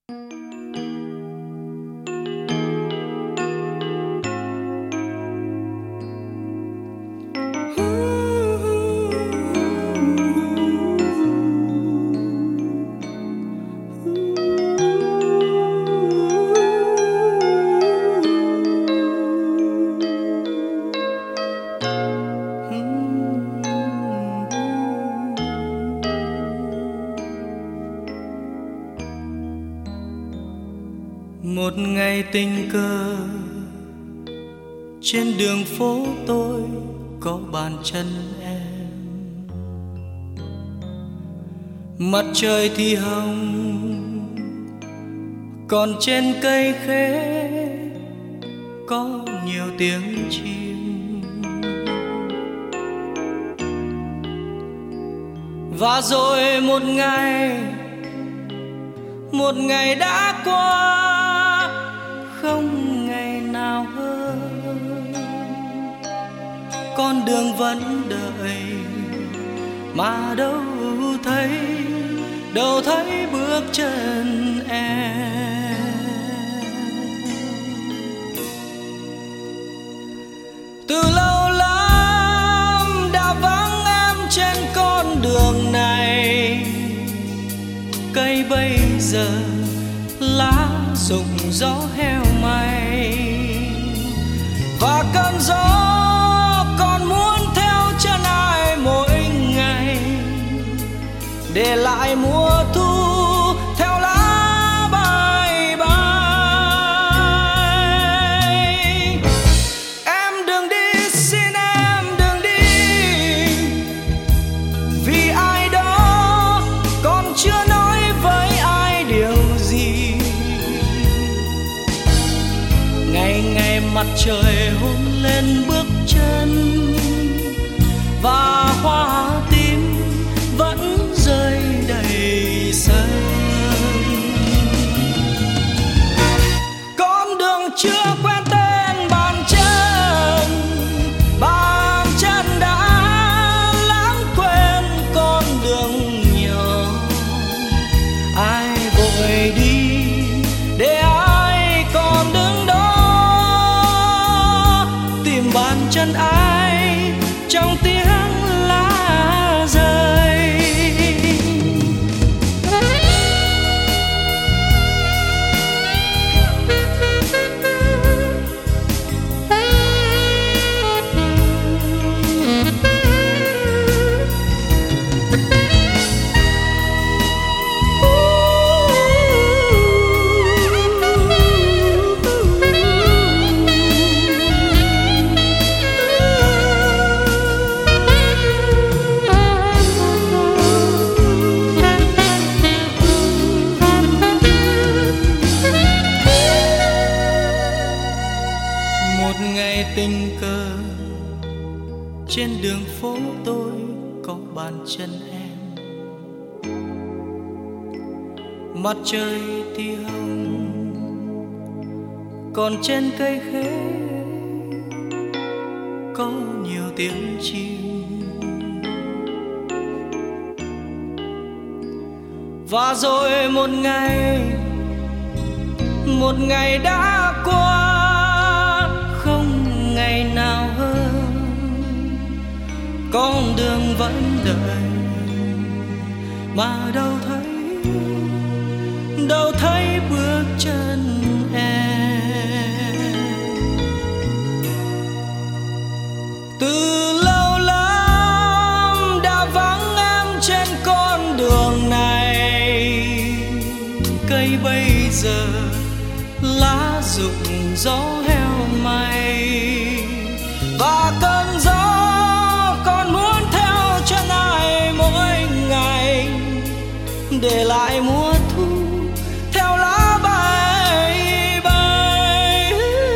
Một ngày tình cờ trên đường phố tôi có bàn chân em. Mặt trời thì hồng, còn trên cây khế có nhiều tiếng chim. Và rồi một ngày đã qua, không ngày nào hơn. Con đường vẫn đợi mà đâu thấy bước chân em. Từ lâu lắm đã vắng em trên con đường này. Cây bây giờ lá rụng gió heo may, và cơn gió còn muốn theo chân ai mỗi ngày, để lại mùa thu theo lá bay bay. Em đừng đi, xin em đừng đi, vì ai đó còn chưa nói với ai điều gì. Ngày ngày mặt trời hôn lên bước chân, và hoa tím vẫn rơi đầy sân. Con đường chưa quen tên bàn chân đã lãng quên con đường nhỏ. Ai vội đi để ai còn đứng đó, tìm bàn chân ai trong tiếng lá rơi. Một ngày tình cờ trên đường phố tôi có bàn chân em. Mặt trời thì hồng, còn trên cây khế có nhiều tiếng chim. Và rồi một ngày đã qua, không ngày nào hơn. Con đường vẫn đợi mà đâu thấy bước chân em. Từ lâu lắm đã vắng em trên con đường này. Cây bây giờ lá rụng gió heo may, và cơn gió còn muốn theo chân ai mỗi ngày, để lại mùa thu theo lá bay bay.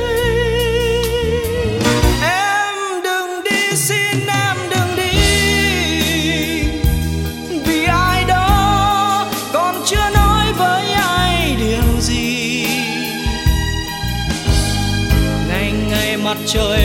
Em đừng đi, xin em đừng đi, vì ai đó còn chưa nói với ai điều gì. Ngày ngày mặt trời